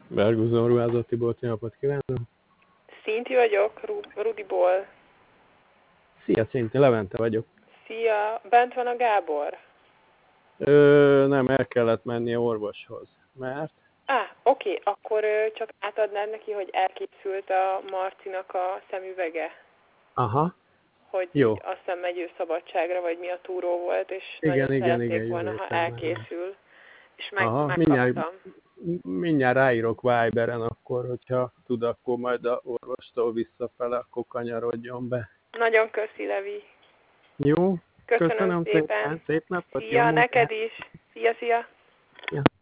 Berguzon ruházott Tibor, jó napot kívánok! Szinti vagyok, Rudiból. Szia, Szinti, Levente vagyok. Szia, bent van a Gábor? Nem, el kellett mennie orvoshoz. Mert? Oké, akkor csak átadnád neki, hogy elkészült a Marcinak a szemüvege. Aha. Hogy jó. Így, azt hiszem megy ő szabadságra, vagy mi a túró volt, és Igen, nagyon szerették volna, ha jövő elkészül. És Aha, megkaptam. mindjárt ráírok Viberen, akkor, hogyha tud, akkor majd a orvostól visszafele, akkor kanyarodjon be. Nagyon köszi, Levi. Jó, Köszönöm szépen. szépen, szép napot, Szia, neked is. Szia. Ja.